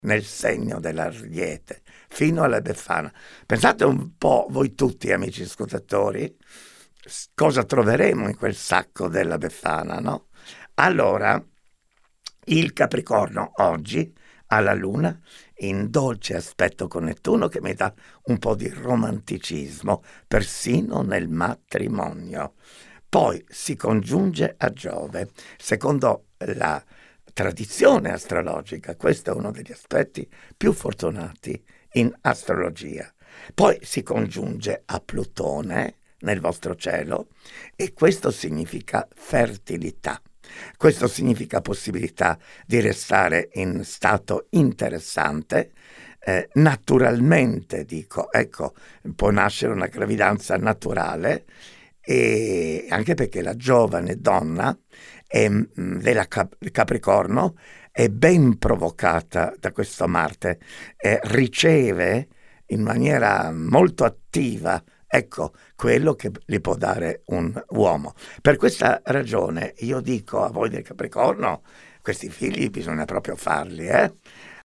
nel segno dell'Ariete, fino alla Befana. Pensate un po', voi tutti, amici ascoltatori, cosa troveremo in quel sacco della Befana, no? Allora, il Capricorno oggi ha la Luna in dolce aspetto con Nettuno, che mi dà un po' di romanticismo, persino nel matrimonio. Poi si congiunge a Giove. Secondo la tradizione astrologica, questo è uno degli aspetti più fortunati in astrologia. Poi si congiunge a Plutone nel vostro cielo, e questo significa fertilità. Questo significa possibilità di restare in stato interessante. Naturalmente, dico, ecco, può nascere una gravidanza naturale, e anche perché la giovane donna della Capricorno è ben provocata da questo Marte, riceve in maniera molto attiva, ecco, quello che gli può dare un uomo. Per questa ragione io dico a voi del Capricorno, questi figli bisogna proprio farli,